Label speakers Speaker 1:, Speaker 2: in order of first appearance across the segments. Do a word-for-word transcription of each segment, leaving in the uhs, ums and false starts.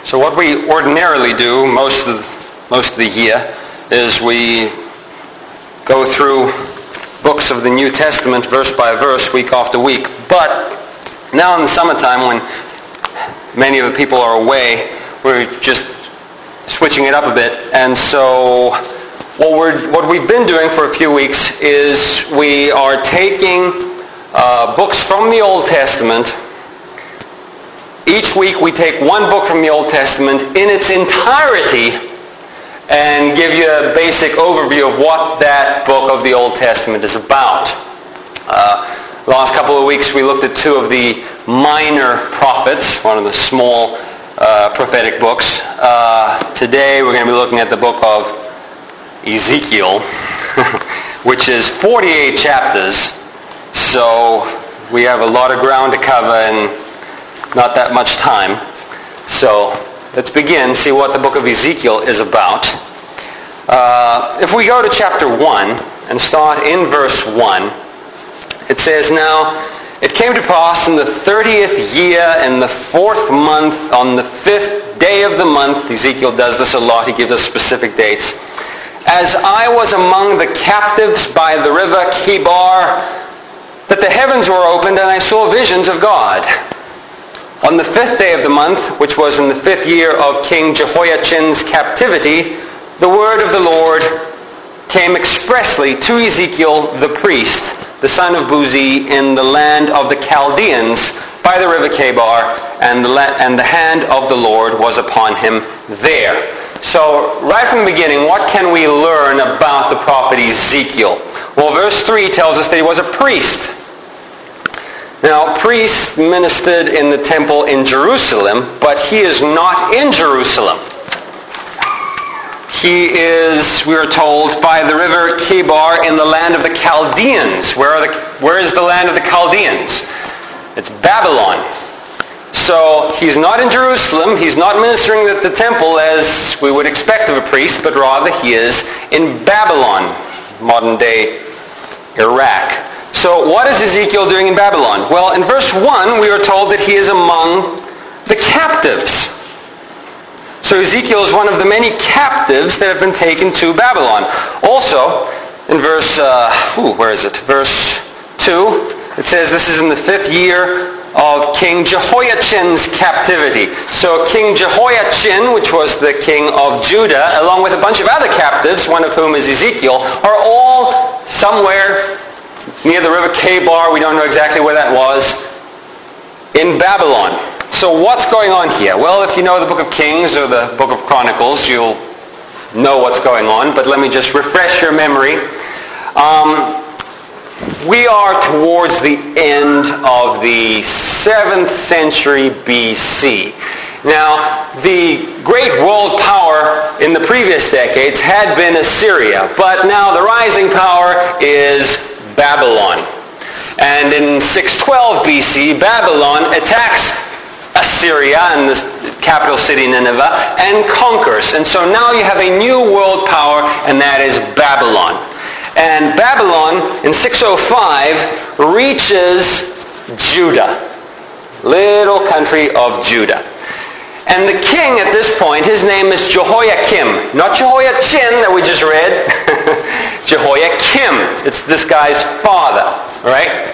Speaker 1: So what we ordinarily do most of most of the year is we go through books of the New Testament verse by verse, week after week. But now in the summertime, when many of the people are away, we're just switching it up a bit. And so what we're what we've been doing for a few weeks is we are taking uh, books from the Old Testament. Each week we take one book from the Old Testament in its entirety and give you a basic overview of what that book of the Old Testament is about. Uh, the last couple of weeks we looked at two of the minor prophets, one of the small uh, prophetic books. Uh, today we're going to be looking at the book of Ezekiel, which is forty-eight chapters. So we have a lot of ground to cover and not that much time. So let's begin, see what the book of Ezekiel is about. Uh, if we go to chapter one and start in verse one, it says, "Now it came to pass in the thirtieth year, in the fourth month, on the fifth day of the month," Ezekiel does this a lot, he gives us specific dates, "as I was among the captives by the river Chebar, that the heavens were opened, and I saw visions of God. On the fifth day of the month, which was in the fifth year of King Jehoiachin's captivity, the word of the Lord came expressly to Ezekiel the priest, the son of Buzi, in the land of the Chaldeans by the river Chebar, and the, la- and the hand of the Lord was upon him there." So right from the beginning, what can we learn about the prophet Ezekiel? Well, verse three tells us that he was a priest. Now, priests ministered in the temple in Jerusalem, but he is not in Jerusalem. He is, we are told, by the river Chebar in the land of the Chaldeans. Where, are the, where is the land of the Chaldeans? It's Babylon. So he's not in Jerusalem. He's not ministering at the temple as we would expect of a priest, but rather he is in Babylon, modern-day Iraq. So what is Ezekiel doing in Babylon? Well, in verse one, we are told that he is among the captives. So Ezekiel is one of the many captives that have been taken to Babylon. Also, in verse, uh, ooh, where is it? Verse two, it says this is in the fifth year of King Jehoiachin's captivity. So King Jehoiachin, which was the king of Judah, along with a bunch of other captives, one of whom is Ezekiel, are all somewhere near the river Chebar, we don't know exactly where that was, in Babylon. So what's going on here? Well, if you know the book of Kings or the book of Chronicles, you'll know what's going on, but let me just refresh your memory. Um, we are towards the end of the seventh century B C. Now, the great world power in the previous decades had been Assyria, but now the rising power is Babylon. And in six twelve B C, Babylon attacks Assyria and the capital city Nineveh and conquers. And so now you have a new world power, and that is Babylon. And Babylon in six oh five reaches Judah, little country of Judah. And the king at this point, his name is Jehoiakim. Not Jehoiachin that we just read. Jehoiakim. It's this guy's father. Right?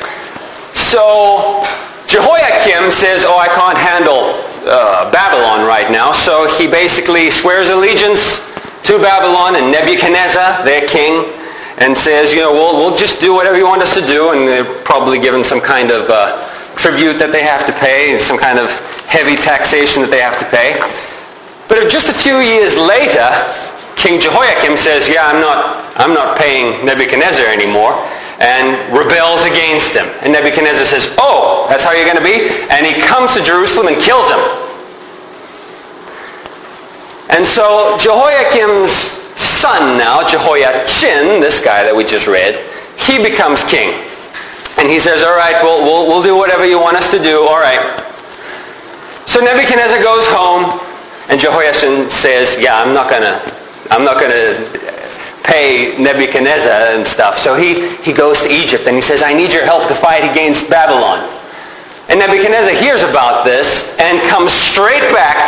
Speaker 1: So Jehoiakim says, oh, I can't handle uh, Babylon right now. So he basically swears allegiance to Babylon and Nebuchadnezzar, their king, and says, you know, we'll, we'll just do whatever you want us to do. And they're probably given some kind of uh, tribute that they have to pay, some kind of heavy taxation that they have to pay. But just a few years later, King Jehoiakim says, yeah, I'm not, I'm not paying Nebuchadnezzar anymore, and rebels against him. And Nebuchadnezzar says, oh, that's how you're going to be? And he comes to Jerusalem and kills him. And so Jehoiakim's son now, Jehoiachin, this guy that we just read, he becomes king. And he says, all right, we'll, we'll, we'll do whatever you want us to do, all right. So Nebuchadnezzar goes home, and Jehoiachin says, yeah, I'm not going to I'm not going to pay Nebuchadnezzar and stuff. So he, he goes to Egypt, and he says, I need your help to fight against Babylon. And Nebuchadnezzar hears about this and comes straight back,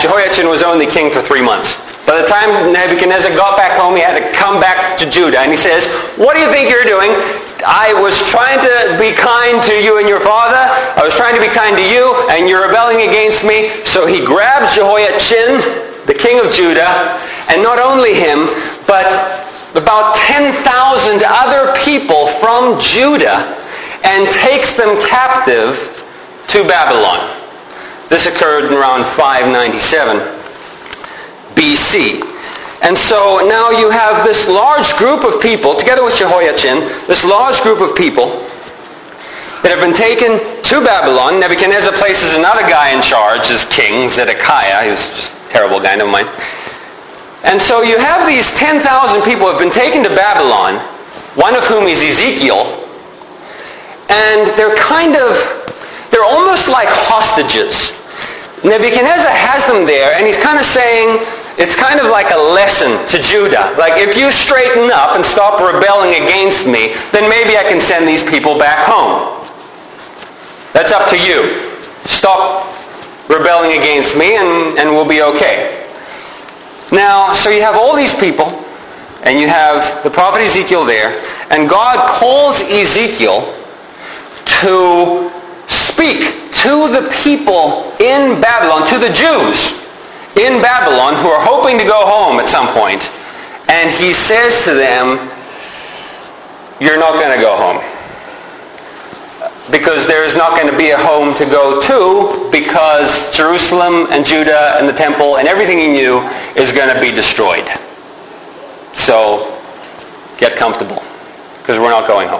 Speaker 1: Jehoiachin was only king for three months. By the time Nebuchadnezzar got back home, he had to come back to Judah. And he says, what do you think you're doing? I was trying to be kind to you and your father. I was trying to be kind to you, and you're rebelling against me. So he grabs Jehoiachin, the king of Judah, and not only him, but about ten thousand other people from Judah, and takes them captive to Babylon. This occurred around five ninety-seven B C. And so now you have this large group of people, together with Jehoiachin, this large group of people that have been taken to Babylon. Nebuchadnezzar places another guy in charge as king, Zedekiah. He was just a terrible guy, never mind. And so you have these ten thousand people who have been taken to Babylon, one of whom is Ezekiel, and they're kind of, they're almost like hostages. Nebuchadnezzar has them there, and he's kind of saying, it's kind of like a lesson to Judah. Like, if you straighten up and stop rebelling against me, then maybe I can send these people back home. That's up to you. Stop rebelling against me, and, and we'll be okay. Now, so you have all these people, and you have the prophet Ezekiel there, and God calls Ezekiel to speak to the people in Babylon, to the Jews in Babylon who are hoping to go home at some point. And he says to them, you're not going to go home. Because there is not going to be a home to go to, because Jerusalem and Judah and the temple and everything he knew is going to be destroyed. So get comfortable, because we're not going home.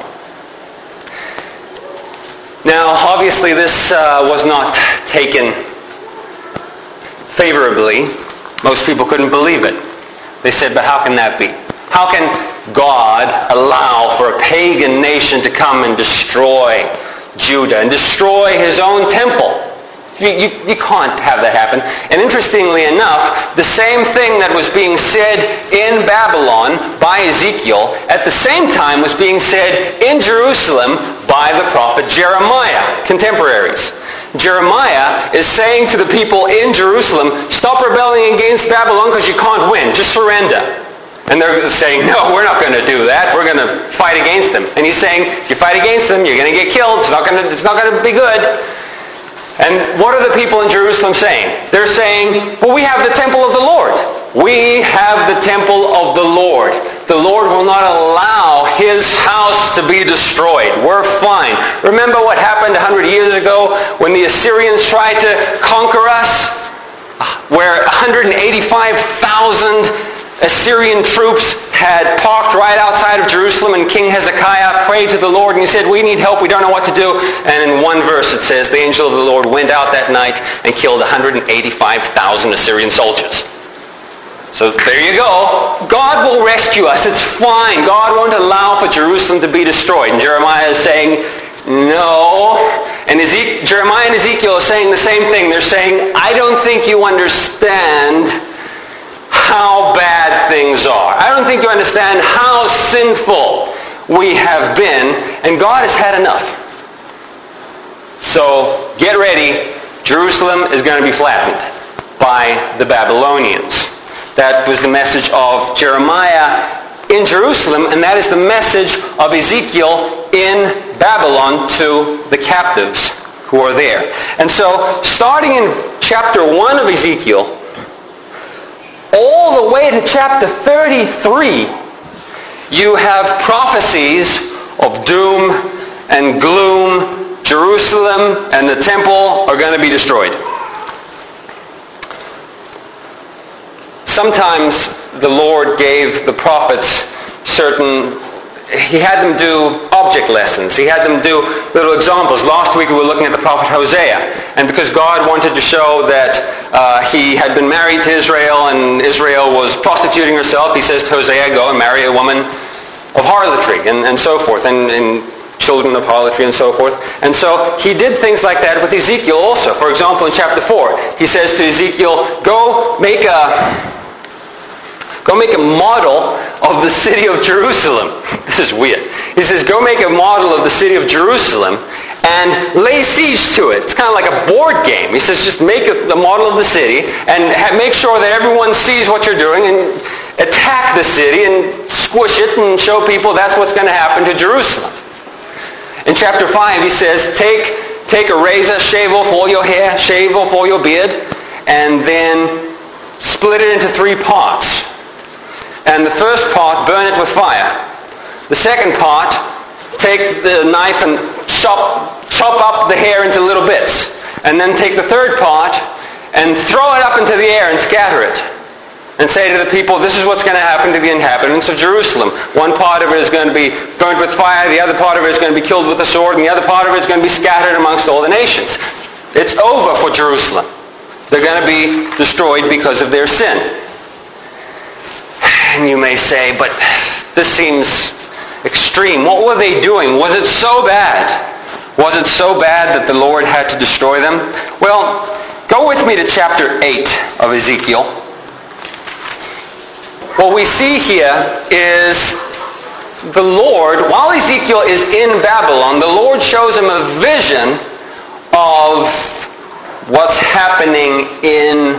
Speaker 1: Now, obviously this uh, was not taken favorably. Most people couldn't believe it. They said, but how can that be? How can God allow for a pagan nation to come and destroy Judah and destroy his own temple? You, you, you can't have that happen. And interestingly enough, the same thing that was being said in Babylon by Ezekiel at the same time was being said in Jerusalem by the prophet Jeremiah, contemporaries. Jeremiah is saying to the people in Jerusalem, stop rebelling against Babylon because you can't win. Just surrender. And they're saying, no, we're not going to do that. We're going to fight against them. And he's saying, if you fight against them, you're going to get killed. It's not going to, it's not going to be good. And what are the people in Jerusalem saying? They're saying, well, we have the temple of the Lord. We have the temple of the Lord. The Lord will not allow his house to be destroyed. We're fine. Remember what happened one hundred years ago when the Assyrians tried to conquer us? Where one hundred eighty-five thousand Assyrian troops had parked right outside of Jerusalem, and King Hezekiah prayed to the Lord and he said, we need help, we don't know what to do. And in one verse it says, the angel of the Lord went out that night and killed one hundred eighty-five thousand Assyrian soldiers. So there you go. God will rescue us. It's fine. God won't allow for Jerusalem to be destroyed. And Jeremiah is saying, no. And Ezek- Jeremiah and Ezekiel are saying the same thing. They're saying, I don't think you understand how bad things are. I don't think you understand how sinful we have been, and God has had enough. So get ready. Jerusalem is going to be flattened by the Babylonians. That was the message of Jeremiah in Jerusalem, and that is the message of Ezekiel in Babylon to the captives who are there. And so, starting in chapter one of Ezekiel, all the way to chapter thirty-three, you have prophecies of doom and gloom. Jerusalem and the temple are going to be destroyed. Sometimes the Lord gave the prophets certain, he had them do object lessons. He had them do little examples. Last week we were looking at the prophet Hosea. And because God wanted to show that uh, he had been married to Israel and Israel was prostituting herself, he says to Hosea, go and marry a woman of harlotry and, and so forth. And, and children of harlotry and so forth. And so he did things like that with Ezekiel also. For example, in chapter four, he says to Ezekiel, go make a... Go make a model of the city of Jerusalem. This is weird. He says, go make a model of the city of Jerusalem and lay siege to it. It's kind of like a board game. He says, just make a, a model of the city and ha- make sure that everyone sees what you're doing and attack the city and squish it and show people that's what's going to happen to Jerusalem. In chapter five, he says, take, take a razor, shave off all your hair, shave off all your beard, and then split it into three parts. And the first part, burn it with fire. The second part, take the knife and chop, chop up the hair into little bits. And then take the third part and throw it up into the air and scatter it. And say to the people, this is what's going to happen to the inhabitants of Jerusalem. One part of it is going to be burnt with fire, the other part of it is going to be killed with the sword, and the other part of it is going to be scattered amongst all the nations. It's over for Jerusalem. They're going to be destroyed because of their sin. And you may say, but this seems extreme. What were they doing? Was it so bad? Was it so bad that the Lord had to destroy them? Well, go with me to chapter eight of Ezekiel. What we see here is the Lord, while Ezekiel is in Babylon, the Lord shows him a vision of what's happening in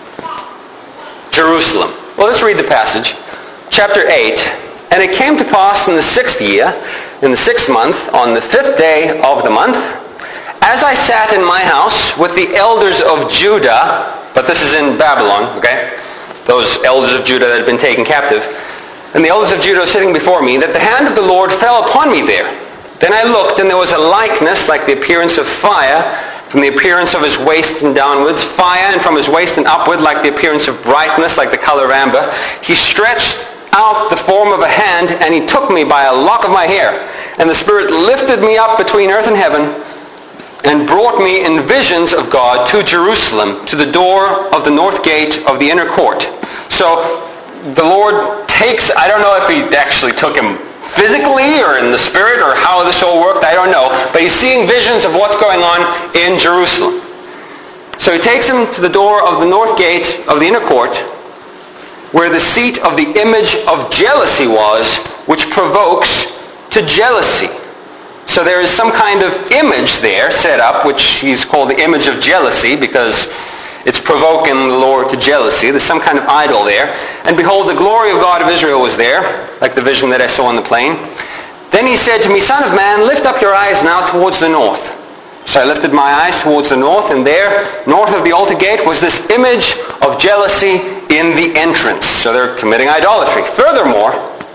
Speaker 1: Jerusalem. Well, let's read the passage. Chapter eight. And it came to pass in the sixth year, in the sixth month, on the fifth day of the month, as I sat in my house with the elders of Judah, but this is in Babylon, okay? Those elders of Judah that had been taken captive. And the elders of Judah were sitting before me, that the hand of the Lord fell upon me there. Then I looked, and there was a likeness like the appearance of fire, from the appearance of his waist and downwards, fire, and from his waist and upward like the appearance of brightness, like the color of amber. He stretched out the form of a hand, and he took me by a lock of my hair. And the Spirit lifted me up between earth and heaven, and brought me in visions of God to Jerusalem, to the door of the north gate of the inner court. So the Lord takes, I don't know if he actually took him physically or in the Spirit or how this all worked, I don't know. But he's seeing visions of what's going on in Jerusalem. So he takes him to the door of the north gate of the inner court, where the seat of the image of jealousy was, which provokes to jealousy. So there is some kind of image there set up, which he's called the image of jealousy, because it's provoking the Lord to jealousy. There's some kind of idol there. And behold, the glory of God of Israel was there, like the vision that I saw on the plain. Then he said to me, Son of man, lift up your eyes now towards the north. So I lifted my eyes towards the north, and there, north of the altar gate, was this image of jealousy in the entrance. So they're committing idolatry. Furthermore,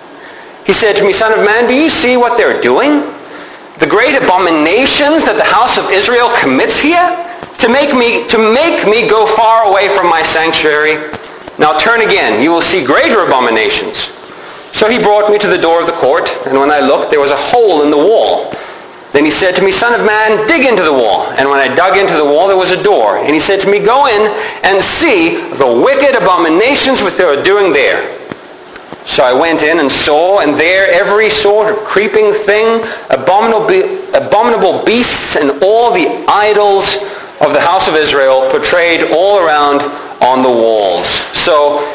Speaker 1: he said to me, Son of man, do you see what they're doing? The great abominations that the house of Israel commits here? To make me, to make me go far away from my sanctuary? Now turn again, you will see greater abominations. So he brought me to the door of the court, and when I looked, there was a hole in the wall. Then he said to me, Son of man, dig into the wall. And when I dug into the wall, there was a door. And he said to me, Go in and see the wicked abominations which they are doing there. So I went in and saw, and there every sort of creeping thing, abominable, abominable beasts, and all the idols of the house of Israel portrayed all around on the walls. So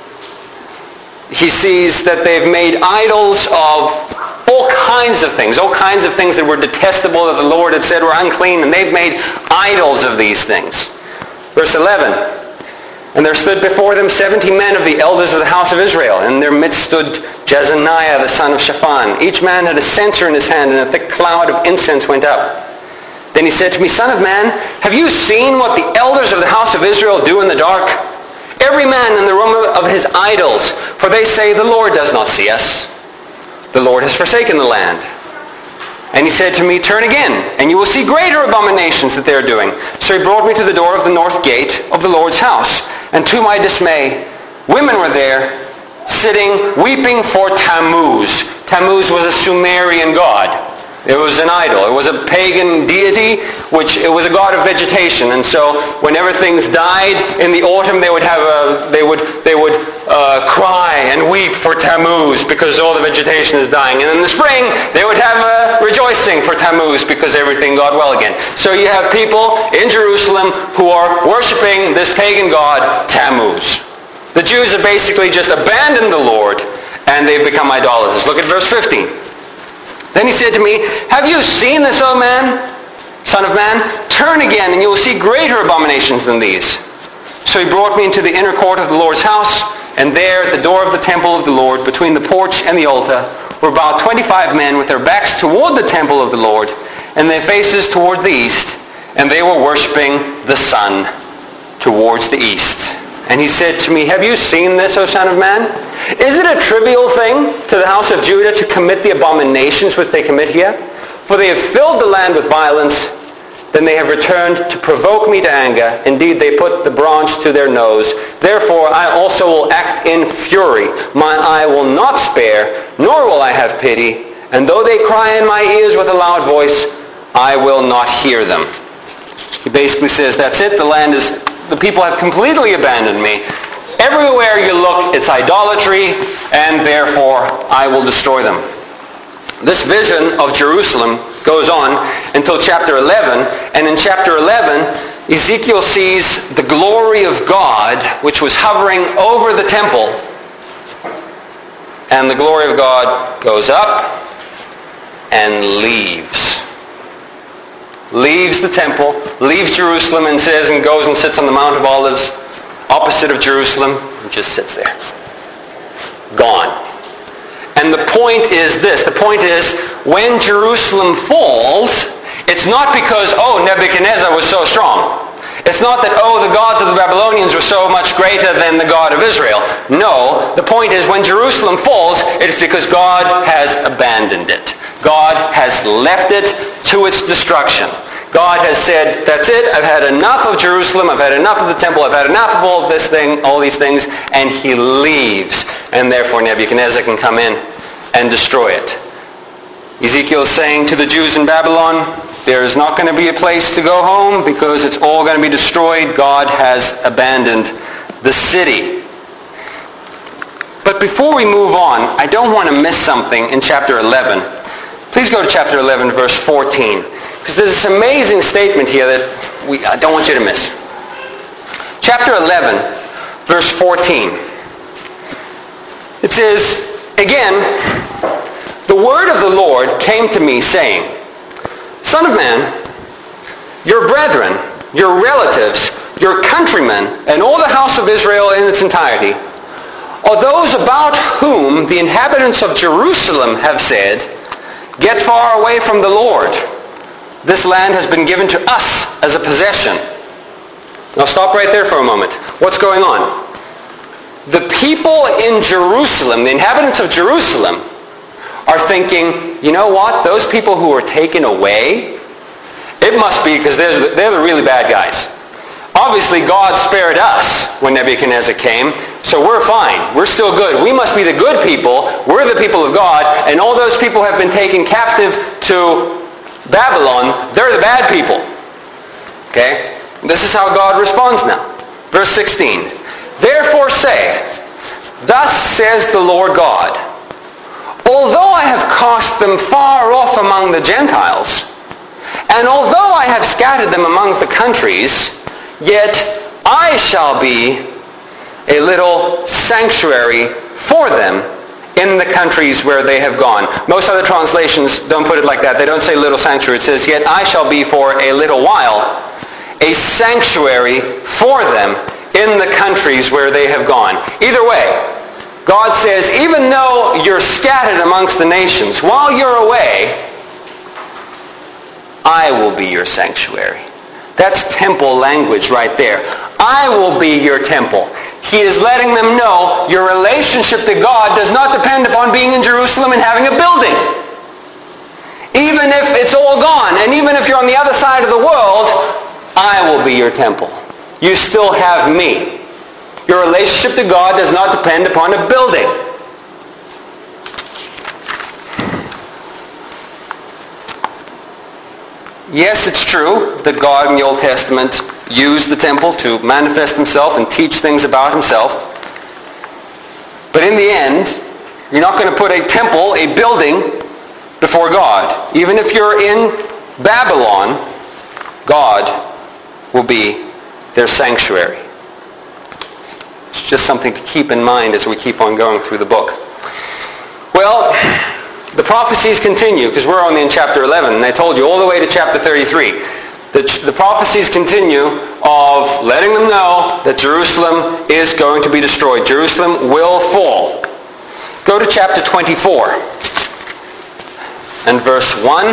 Speaker 1: he sees that they've made idols of all kinds of things, all kinds of things that were detestable, that the Lord had said were unclean, and they've made idols of these things. Verse eleven, And there stood before them seventy men of the elders of the house of Israel. And in their midst stood Jezaniah the son of Shaphan. Each man had a censer in his hand, and a thick cloud of incense went up. Then he said to me, Son of man, have you seen what the elders of the house of Israel do in the dark? Every man in the room of his idols, for they say, the Lord does not see us. The Lord has forsaken the land. And he said to me, Turn again, and you will see greater abominations that they are doing. So he brought me to the door of the north gate of the Lord's house. And to my dismay, women were there, sitting, weeping for Tammuz. Tammuz was a Sumerian god. It was an idol. It was a pagan deity, which it was a god of vegetation. And so, whenever things died in the autumn, they would have a, they would, they would uh, cry and weep for Tammuz because all the vegetation is dying. And in the spring, they would have a rejoicing for Tammuz because everything got well again. So you have people in Jerusalem who are worshiping this pagan god Tammuz. The Jews have basically just abandoned the Lord, and they've become idolaters. Look at verse fifteen. Then he said to me, Have you seen this, O man? Son of man, turn again, and you will see greater abominations than these. So he brought me into the inner court of the Lord's house, and there at the door of the temple of the Lord, between the porch and the altar, were about twenty-five men with their backs toward the temple of the Lord, and their faces toward the east, and they were worshiping the sun towards the east. And he said to me, have you seen this, O son of man? Is it a trivial thing to the house of Judah to commit the abominations which they commit here? For they have filled the land with violence, then they have returned to provoke me to anger. Indeed, they put the branch to their nose. Therefore, I also will act in fury. My eye will not spare, nor will I have pity. And though they cry in my ears with a loud voice, I will not hear them. He basically says, that's it. The land is, the people have completely abandoned me. Everywhere you look, it's idolatry, and therefore I will destroy them. This vision of Jerusalem goes on until chapter eleven, and in chapter eleven, Ezekiel sees the glory of God, which was hovering over the temple, and the glory of God goes up and leaves. Leaves the temple, leaves Jerusalem, and says, and goes and sits on the Mount of Olives, opposite of Jerusalem, and just sits there. Gone. And the point is this. The point is, when Jerusalem falls, it's not because, oh, Nebuchadnezzar was so strong. It's not that, oh, the gods of the Babylonians were so much greater than the God of Israel. No, the point is, when Jerusalem falls, it's because God has abandoned it. God has left it to its destruction. God has said, that's it, I've had enough of Jerusalem, I've had enough of the temple, I've had enough of all of this thing, all these things, and he leaves. And therefore Nebuchadnezzar can come in and destroy it. Ezekiel is saying to the Jews in Babylon, there is not going to be a place to go home because it's all going to be destroyed. God has abandoned the city. But before we move on, I don't want to miss something in chapter eleven. Please go to chapter eleven, verse fourteen. Because there's this amazing statement here that we, I don't want you to miss. Chapter eleven, verse fourteen. It says, again, the word of the Lord came to me saying, Son of man, your brethren, your relatives, your countrymen, and all the house of Israel in its entirety, are those about whom the inhabitants of Jerusalem have said, get far away from the Lord. This land has been given to us as a possession. Now stop right there for a moment. What's going on? The people in Jerusalem, the inhabitants of Jerusalem, are thinking, you know what? Those people who were taken away, it must be because they're, they're the really bad guys. Obviously, God spared us when Nebuchadnezzar came, so we're fine. We're still good. We must be the good people. We're the people of God, and all those people have been taken captive to Babylon. They're the bad people. Okay? This is how God responds now. Verse sixteen. Therefore say, thus says the Lord God, although I have cast them far off among the Gentiles, and although I have scattered them among the countries, yet I shall be a little sanctuary for them in the countries where they have gone. Most other translations don't put it like that. They don't say little sanctuary. It says, yet I shall be for a little while a sanctuary for them in the countries where they have gone. Either way, God says, even though you're scattered amongst the nations, while you're away, I will be your sanctuary. That's temple language right there. I will be your temple. He is letting them know your relationship to God does not depend upon being in Jerusalem and having a building. Even if it's all gone, and even if you're on the other side of the world, I will be your temple. You still have me. Your relationship to God does not depend upon a building. Yes, it's true that God in the Old Testament used the temple to manifest himself and teach things about himself. But in the end, you're not going to put a temple, a building, before God. Even if you're in Babylon, God will be their sanctuary. It's just something to keep in mind as we keep on going through the book. Well, the prophecies continue because we're only in chapter eleven, and I told you all the way to chapter thirty-three. the, the prophecies continue of letting them know that Jerusalem is going to be destroyed. Jerusalem will fall. Go to chapter twenty-four and verse one.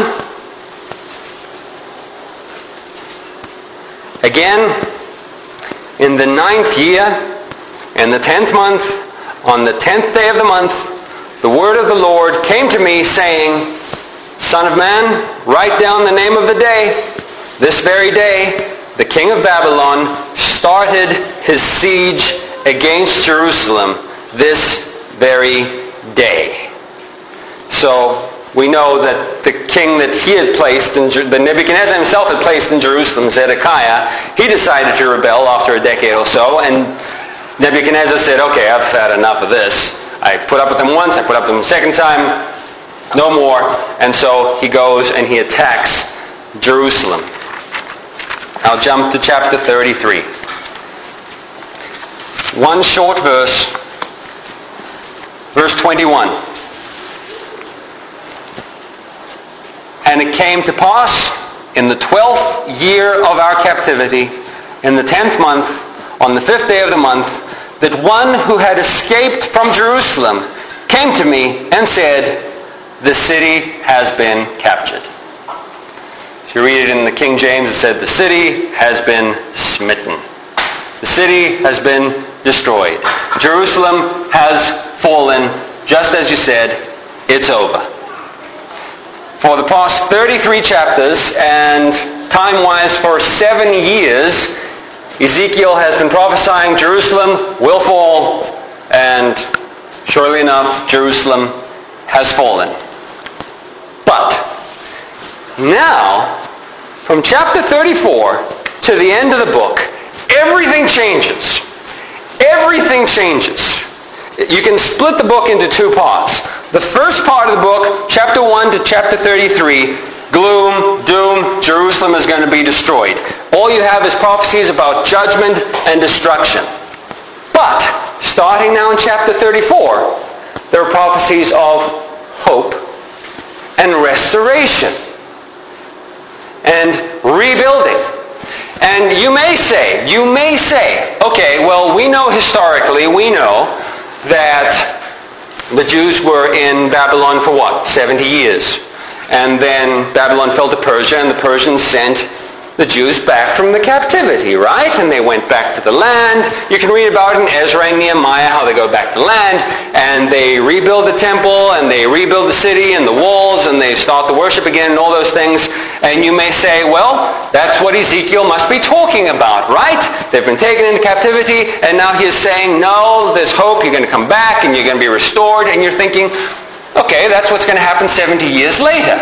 Speaker 1: Again, in the ninth year, in the tenth month, on the tenth day of the month, the word of the Lord came to me, saying, Son of man, write down the name of the day. This very day, the king of Babylon started his siege against Jerusalem this very day. So we know that the king that he had placed, in, that Nebuchadnezzar himself had placed in Jerusalem, Zedekiah, he decided to rebel after a decade or so, and Nebuchadnezzar said, okay, I've had enough of this. I put up with him once, I put up with him a second time, no more. And so he goes and he attacks Jerusalem. I'll jump to chapter thirty-three. One short verse, verse twenty-one. And it came to pass in the twelfth year of our captivity, in the tenth month, on the fifth day of the month, that one who had escaped from Jerusalem came to me and said, the city has been captured. If you read it in the King James, it said, the city has been smitten. The city has been destroyed. Jerusalem has fallen, just as you said, it's over. For the past thirty-three chapters, and time-wise for seven years, Ezekiel has been prophesying Jerusalem will fall, and surely enough, Jerusalem has fallen. But now, from chapter thirty-four to the end of the book, everything changes. Everything changes. You can split the book into two parts. The first part of the book, chapter one to chapter thirty-three, gloom, doom, Jerusalem is going to be destroyed. All you have is prophecies about judgment and destruction. But, starting now in chapter thirty-four, there are prophecies of hope and restoration and rebuilding. And you may say, you may say, okay, well, we know historically, we know that the Jews were in Babylon for what? seventy years. And then Babylon fell to Persia, and the Persians sent the Jews back from the captivity, right? And they went back to the land. You can read about it in Ezra and Nehemiah, how they go back to the land, and they rebuild the temple, and they rebuild the city and the walls, and they start the worship again and all those things. And you may say, well, that's what Ezekiel must be talking about, right? They've been taken into captivity, and now he is saying, no, there's hope, you're going to come back, and you're going to be restored. And you're thinking, okay, that's what's going to happen seventy years later.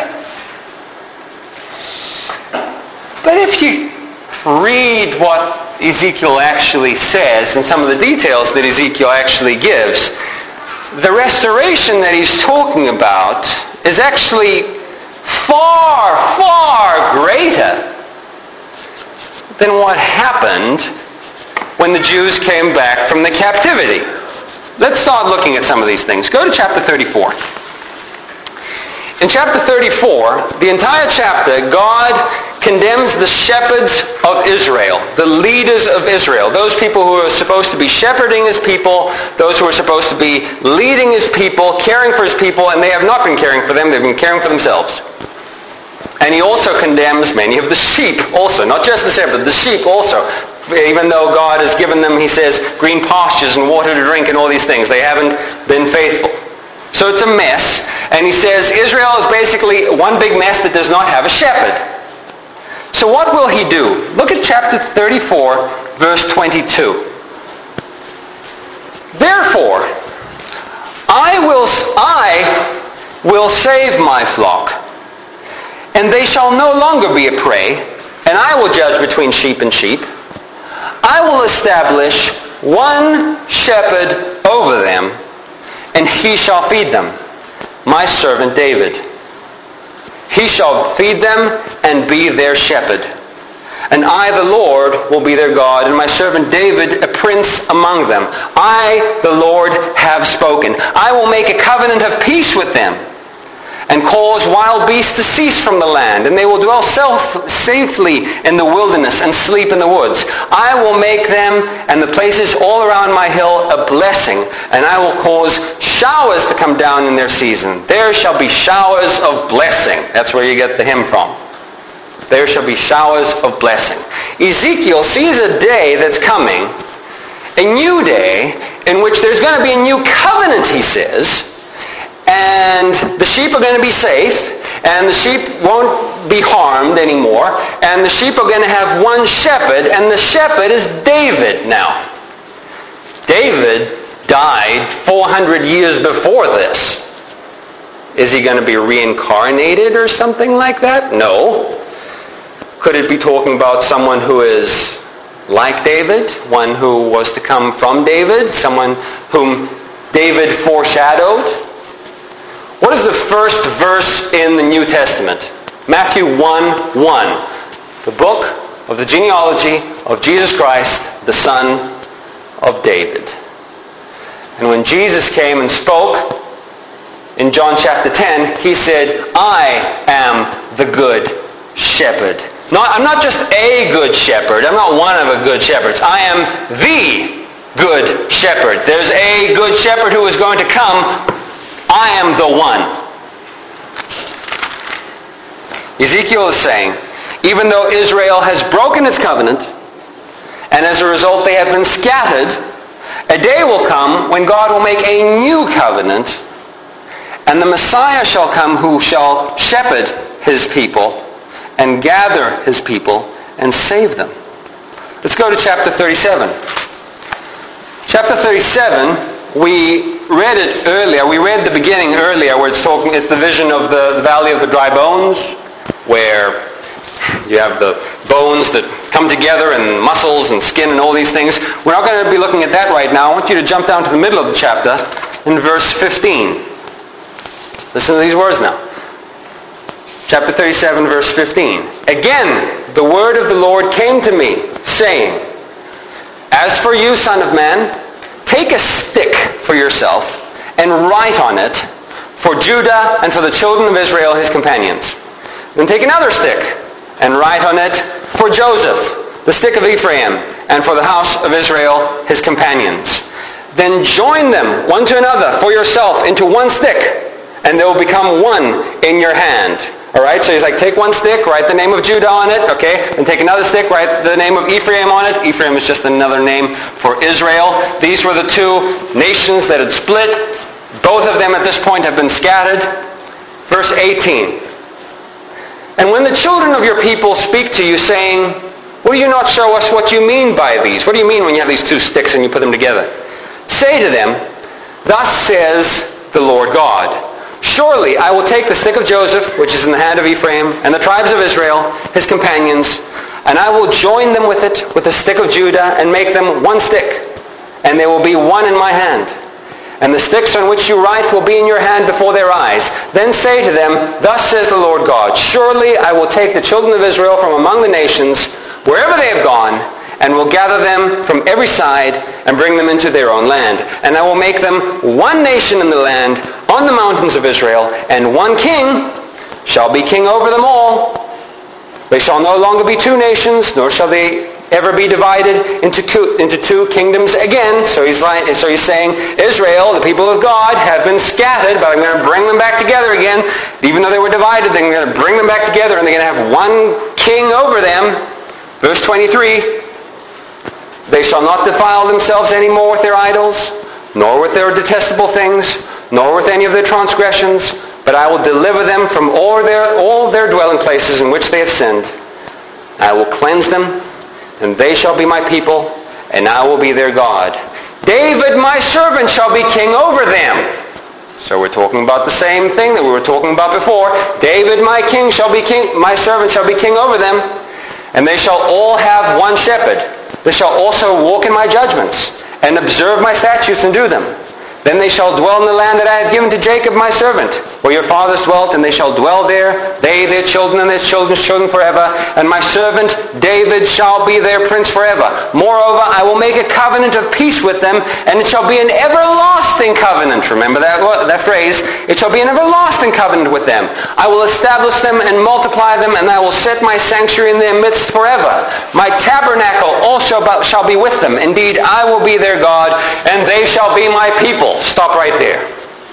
Speaker 1: But if you read what Ezekiel actually says and some of the details that Ezekiel actually gives, the restoration that he's talking about is actually far, far greater than what happened when the Jews came back from the captivity. Let's start looking at some of these things. Go to chapter thirty-four. In chapter thirty-four, the entire chapter, God condemns the shepherds of Israel, the leaders of Israel, those people who are supposed to be shepherding his people, those who are supposed to be leading his people, caring for his people, and they have not been caring for them, they've been caring for themselves. And he also condemns many of the sheep also, not just the shepherd, the sheep also. Even though God has given them, he says, green pastures and water to drink and all these things, they haven't been faithful. So it's a mess. And he says Israel is basically one big mess that does not have a shepherd. So what will he do? Look at chapter thirty-four, verse twenty-two. Therefore, I will, I will save my flock, and they shall no longer be a prey, and I will judge between sheep and sheep. I will establish one shepherd over them, and he shall feed them, my servant David. He shall feed them and be their shepherd. And I, the Lord, will be their God, and my servant David a prince among them. I, the Lord, have spoken. I will make a covenant of peace with them, and cause wild beasts to cease from the land, and they will dwell self- safely in the wilderness and sleep in the woods. I will make them and the places all around my hill a blessing, and I will cause showers to come down in their season. There shall be showers of blessing. That's where you get the hymn from. There shall be showers of blessing. Ezekiel sees a day that's coming, a new day, in which there's going to be a new covenant, he says, and the sheep are going to be safe, and the sheep won't be harmed anymore, and the sheep are going to have one shepherd, and the shepherd is David now. David died four hundred years before this. Is he going to be reincarnated or something like that? No. Could it be talking about someone who is like David, one who was to come from David, someone whom David foreshadowed? What is the first verse in the New Testament? Matthew one one, the book of the genealogy of Jesus Christ, the son of David. And when Jesus came and spoke in John chapter ten, he said, I am the good shepherd. No, I'm not just a good shepherd. I'm not one of the good shepherds. I am the good shepherd. There's a good shepherd who is going to come. I am the one. Ezekiel is saying, even though Israel has broken its covenant, and as a result they have been scattered, a day will come when God will make a new covenant, and the Messiah shall come who shall shepherd his people and gather his people and save them. Let's go to chapter thirty-seven. Chapter thirty-seven, we read it earlier. We read the beginning earlier where it's talking, it's the vision of the, the valley of the dry bones, where you have the bones that come together and muscles and skin and all these things. We're not going to be looking at that right now. I want you to jump down to the middle of the chapter in verse fifteen. Listen to these words now. Chapter thirty-seven, verse fifteen. Again, the word of the Lord came to me, saying, As for you, son of man, take a stick for yourself and write on it for Judah and for the children of Israel, his companions. Then take another stick and write on it for Joseph, the stick of Ephraim, and for the house of Israel, his companions. Then join them one to another for yourself into one stick, and they will become one in your hand. All right, so he's like, take one stick, write the name of Judah on it, okay? Then take another stick, write the name of Ephraim on it. Ephraim is just another name for Israel. These were the two nations that had split. Both of them at this point have been scattered. Verse eighteen. And when the children of your people speak to you, saying, will you not show us what you mean by these? What do you mean when you have these two sticks and you put them together? Say to them, thus says the Lord God, surely I will take the stick of Joseph, which is in the hand of Ephraim, and the tribes of Israel, his companions, and I will join them with it, with the stick of Judah, and make them one stick, and they will be one in my hand. And the sticks on which you write will be in your hand before their eyes. Then say to them, thus says the Lord God, surely I will take the children of Israel from among the nations, wherever they have gone, and will gather them from every side and bring them into their own land. And I will make them one nation in the land, on the mountains of Israel, and one king shall be king over them all. They shall no longer be two nations, nor shall they ever be divided into two, into two kingdoms again. So he's like, so he's saying, Israel, the people of God, have been scattered, but I'm going to bring them back together again. Even though they were divided, I'm going to bring them back together, and they're going to have one king over them. Verse twenty-three, they shall not defile themselves any more with their idols, nor with their detestable things, nor with any of their transgressions, but I will deliver them from all their, all their dwelling places in which they have sinned. I will cleanse them, and they shall be my people, and I will be their God. David, my servant, shall be king over them. So we're talking about the same thing that we were talking about before. David, my king, shall be king, my servant shall be king over them, and they shall all have one shepherd. They shall also walk in my judgments, and observe my statutes and do them. Then they shall dwell in the land that I have given to Jacob my servant, where your fathers dwelt, and they shall dwell there, they, their children, and their children's children forever. And my servant David shall be their prince forever. Moreover, I will make a covenant of peace with them, and it shall be an everlasting covenant. Remember that, that phrase. It shall be an everlasting covenant with them. I will establish them and multiply them, and I will set my sanctuary in their midst forever. My tabernacle also shall be with them. Indeed, I will be their God, and they shall be my people. Stop right there.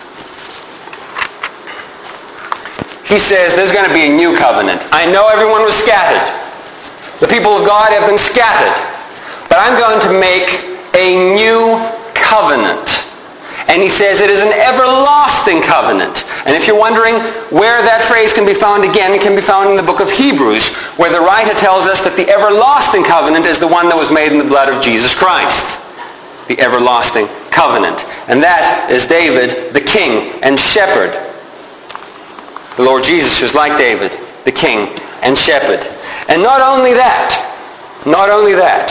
Speaker 1: He says there's going to be a new covenant. I know everyone was scattered. The people of God have been scattered. But I'm going to make a new covenant. And he says it is an everlasting covenant. And if you're wondering where that phrase can be found again, it can be found in the book of Hebrews, where the writer tells us that the everlasting covenant is the one that was made in the blood of Jesus Christ. The everlasting covenant. And that is David, the king and shepherd. The Lord Jesus, who's like David, the king and shepherd. And not only that, not only that,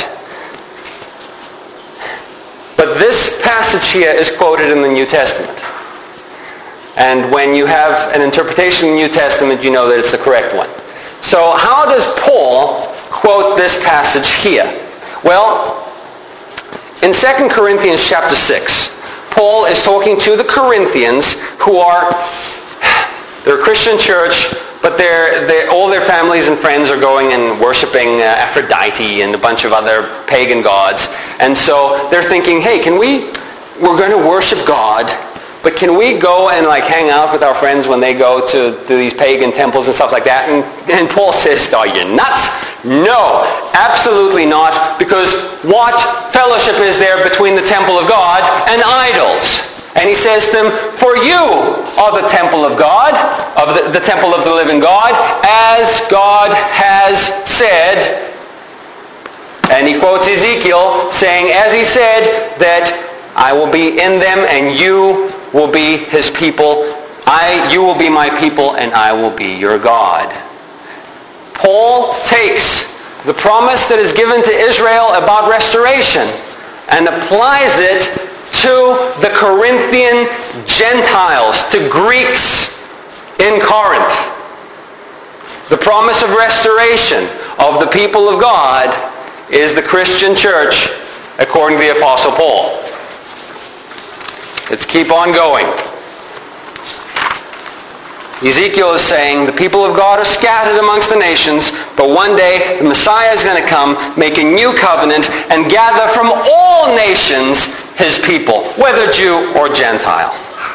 Speaker 1: but this passage here is quoted in the New Testament. And when you have an interpretation in the New Testament, you know that it's the correct one. So how does Paul quote this passage here? Well, in Second Corinthians chapter six, Paul is talking to the Corinthians who are... They're a Christian church, but they're, they're, all their families and friends are going and worshiping uh, Aphrodite and a bunch of other pagan gods. And so they're thinking, hey, can we, we're going to worship God, but can we go and like hang out with our friends when they go to, to these pagan temples and stuff like that? And, and Paul says, are you nuts? No, absolutely not, because what fellowship is there between the temple of God and idols? And he says to them, for you are the temple of God, of the, the temple of the living God, as God has said. And he quotes Ezekiel saying, as he said, that I will be in them and you will be his people. I, you will be my people and I will be your God. Paul takes the promise that is given to Israel about restoration and applies it to the Corinthian Gentiles, to Greeks in Corinth. The promise of restoration of the people of God is the Christian church according to the Apostle Paul. Let's keep on going. Ezekiel is saying the people of God are scattered amongst the nations, but one day the Messiah is going to come, make a new covenant, and gather from all nations his people, whether Jew or Gentile.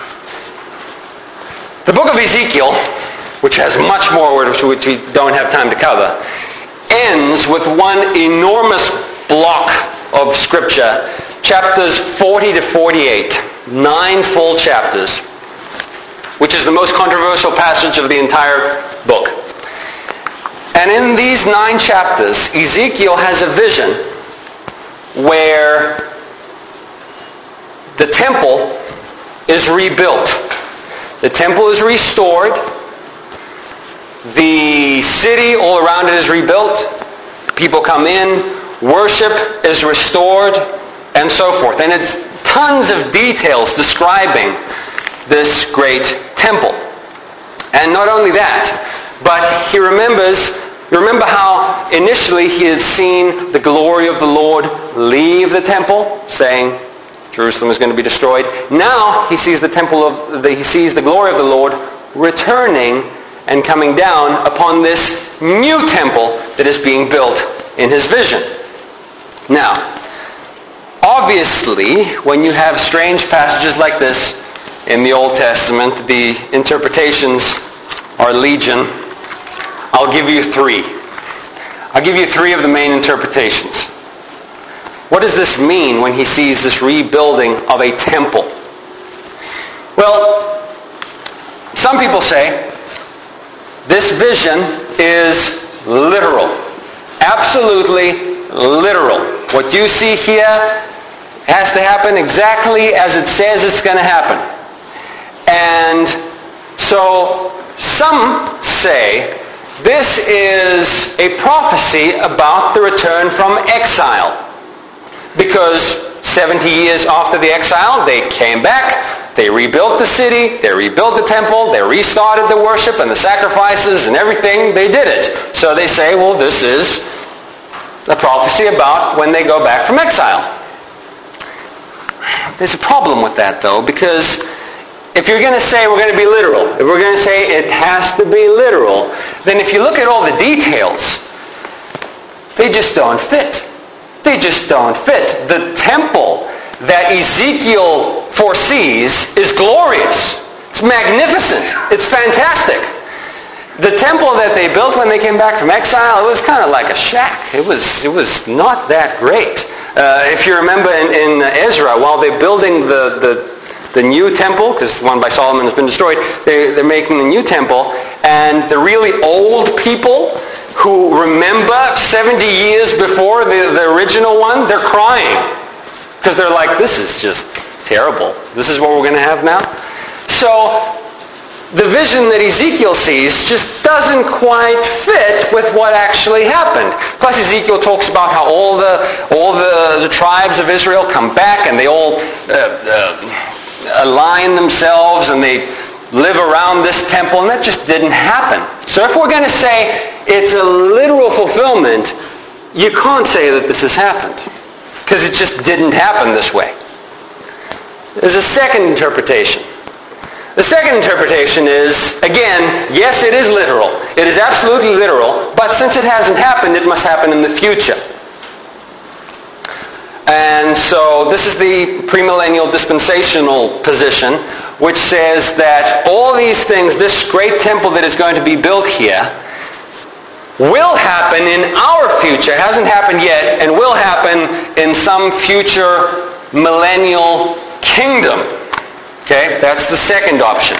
Speaker 1: The book of Ezekiel, which has much more which we don't have time to cover, ends with one enormous block of scripture, chapters forty to forty-eight, nine full chapters, which is the most controversial passage of the entire book. And in these nine chapters, Ezekiel has a vision where the temple is rebuilt. The temple is restored. The city all around it is rebuilt. People come in. Worship is restored, and so forth. And it's tons of details describing this great temple. And not only that, but he remembers, remember how initially he had seen the glory of the Lord leave the temple, saying Jerusalem is going to be destroyed. Now he sees the temple of the, he sees the glory of the Lord returning and coming down upon this new temple that is being built in his vision. Now, obviously, when you have strange passages like this in the Old Testament, the interpretations are legion. I'll give you three. I'll give you three of the main interpretations. What does this mean when he sees this rebuilding of a temple? Well, some people say this vision is literal. Absolutely literal. What you see here has to happen exactly as it says it's going to happen. And so some say this is a prophecy about the return from exile. Because seventy years after the exile, they came back. They rebuilt the city, they rebuilt the temple, they restarted the worship and the sacrifices and everything. They did it. So they say, well, this is a prophecy about when they go back from exile. There's a problem with that, though, because if you're going to say we're going to be literal, if we're going to say it has to be literal, then if you look at all the details, they just don't fit. They just don't fit. The temple that Ezekiel foresees is glorious. It's magnificent. It's fantastic. The temple that they built when they came back from exile, it was kind of like a shack. It was, it was not that great. Uh, if you remember in, in Ezra, while they're building the, the, the new temple, because the one by Solomon has been destroyed, they, they're making the new temple, and the really old people who remember seventy years before the, the original one, they're crying. Because they're like, this is just terrible. This is what we're going to have now? So the vision that Ezekiel sees just doesn't quite fit with what actually happened. Plus Ezekiel talks about how all the all the, the tribes of Israel come back and they all uh, uh, align themselves and they live around this temple, and that just didn't happen. So if we're going to say it's a literal fulfillment, you can't say that this has happened, because it just didn't happen this way. There's a second interpretation. The second interpretation is, again, yes, it is literal. It is absolutely literal, but since it hasn't happened, it must happen in the future. And so this is the premillennial dispensational position, which says that all these things, this great temple that is going to be built here, will happen in our future, hasn't happened yet, and will happen in some future millennial kingdom. Okay, that's the second option.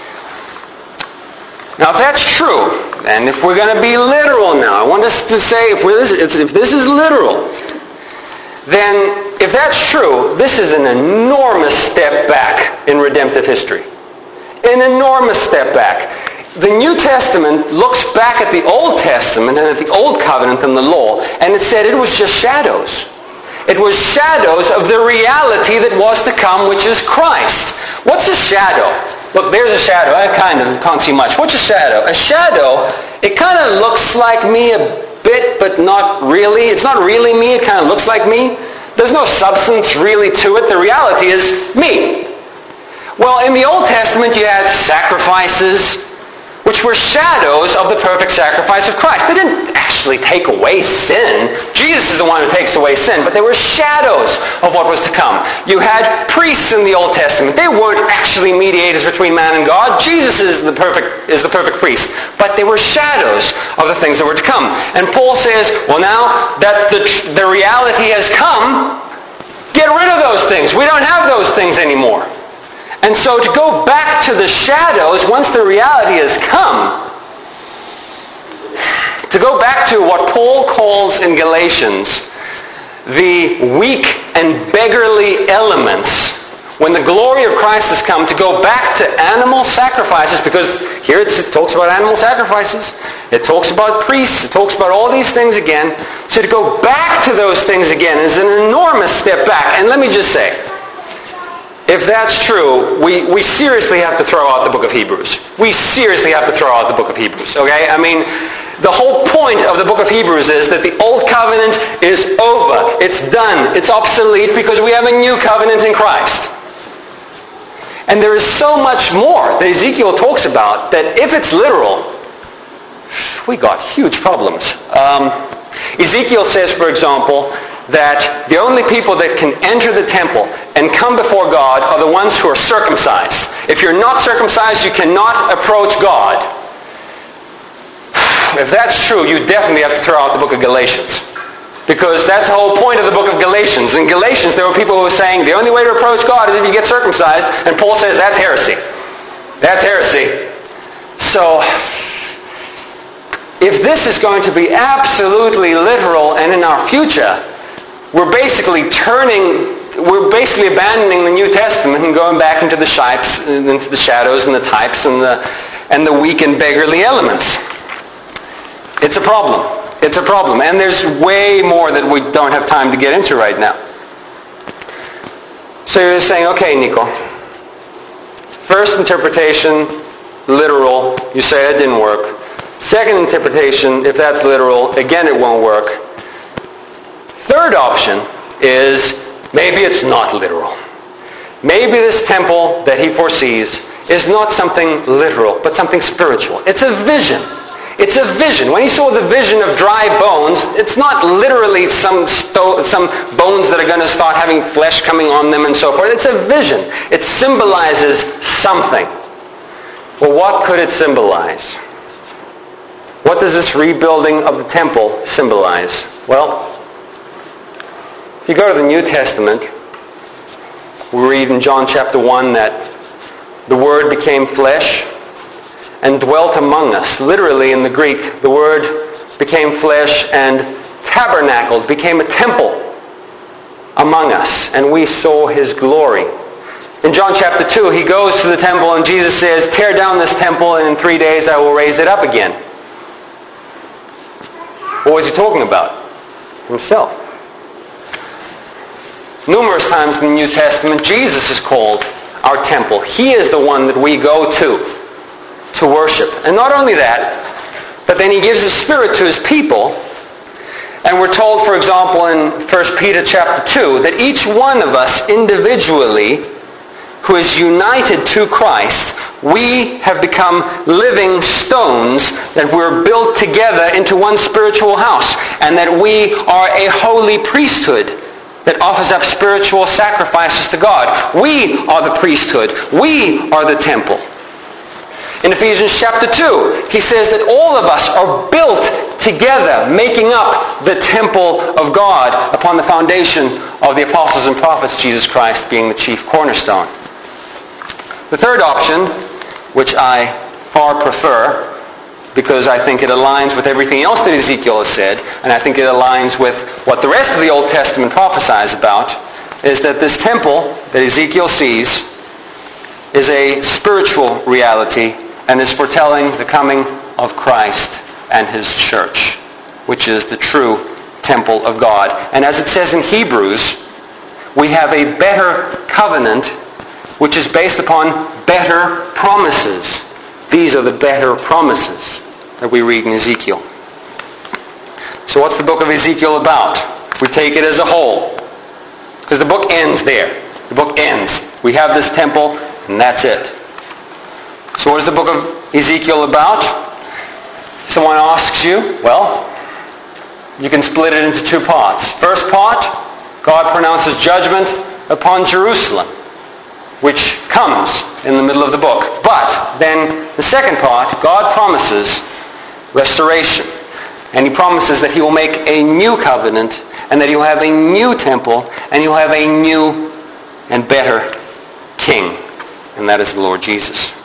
Speaker 1: Now, if that's true, and if we're going to be literal now, I want us to say, if, we're, if this is literal, then if that's true, this is an enormous step back in redemptive history. An enormous step back. The New Testament looks back at the Old Testament and at the Old Covenant and the law, and it said it was just shadows. It was shadows of the reality that was to come, which is Christ. What's a shadow? Look, there's a shadow. I kind of can't see much. What's a shadow? A shadow, it kind of looks like me a bit, but not really. It's not really me. It kind of looks like me. There's no substance really to it. The reality is me. Well, in the Old Testament, you had sacrifices, which were shadows of the perfect sacrifice of Christ. They didn't actually take away sin. Jesus is the one who takes away sin, but they were shadows of what was to come. You had priests in the Old Testament. They weren't actually mediators between man and God. Jesus is the perfect is the perfect priest, but they were shadows of the things that were to come. And Paul says, well, now that the, the reality has come, get rid of those things. We don't have those things anymore. And so to go back to the shadows once the reality has come, to go back to what Paul calls in Galatians the weak and beggarly elements, when the glory of Christ has come, to go back to animal sacrifices, because here it talks about animal sacrifices, it talks about priests, it talks about all these things again. So to go back to those things again is an enormous step back. And let me just say, if that's true, we, we seriously have to throw out the book of Hebrews. We seriously have to throw out the book of Hebrews, okay? I mean, the whole point of the book of Hebrews is that the old covenant is over. It's done. It's obsolete because we have a new covenant in Christ. And there is so much more that Ezekiel talks about that if it's literal, we got huge problems. Um, Ezekiel says, for example, that the only people that can enter the temple and come before God are the ones who are circumcised. If you're not circumcised, you cannot approach God. If that's true, you definitely have to throw out the book of Galatians. Because that's the whole point of the book of Galatians. In Galatians, there were people who were saying the only way to approach God is if you get circumcised, and Paul says that's heresy. That's heresy. So, if this is going to be absolutely literal and in our future, we're basically turning, we're basically abandoning the New Testament and going back into the shapes, into the shadows and the types and the and the weak and beggarly elements. It's a problem. It's a problem. And there's way more that we don't have time to get into right now. So you're saying, okay, Nico, First interpretation, literal. You say it didn't work. Second interpretation, if that's literal, again it won't work. Third option is maybe it's not literal. Maybe this temple that he foresees is not something literal, but something spiritual. It's a vision. It's a vision. When he saw the vision of dry bones, it's not literally some sto- some bones that are going to start having flesh coming on them and so forth. It's a vision. It symbolizes something. Well, what could it symbolize? What does this rebuilding of the temple symbolize? Well, if you go to the New Testament, we read in John chapter one that the Word became flesh and dwelt among us. Literally in the Greek, the Word became flesh and tabernacled, became a temple among us, and we saw his glory. In John chapter two, he goes to the temple and Jesus says, tear down this temple and in three days I will raise it up again. What was he talking about? Himself. Numerous times in the New Testament, Jesus is called our temple. He is the one that we go to to worship. And not only that, but then he gives his Spirit to his people. And we're told, for example, in First Peter chapter two, that each one of us individually who is united to Christ, we have become living stones that we're built together into one spiritual house, and that we are a holy priesthood that offers up spiritual sacrifices to God. We are the priesthood. We are the temple. In Ephesians chapter two, he says that all of us are built together, making up the temple of God upon the foundation of the apostles and prophets, Jesus Christ being the chief cornerstone. The third option, which I far prefer, because I think it aligns with everything else that Ezekiel has said, and I think it aligns with what the rest of the Old Testament prophesies about, is that this temple that Ezekiel sees is a spiritual reality and is foretelling the coming of Christ and his church, which is the true temple of God. And as it says in Hebrews, we have a better covenant which is based upon better promises. These are the better promises that we read in Ezekiel. So what's the book of Ezekiel about? We take it as a whole, because the book ends there. The book ends. We have this temple, and that's it. So what is the book of Ezekiel about? Someone asks you, well, you can split it into two parts. First part, God pronounces judgment upon Jerusalem, which comes in the middle of the book. But then the second part, God promises restoration. And he promises that he will make a new covenant, and that he will have a new temple, and he will have a new and better king. And that is the Lord Jesus.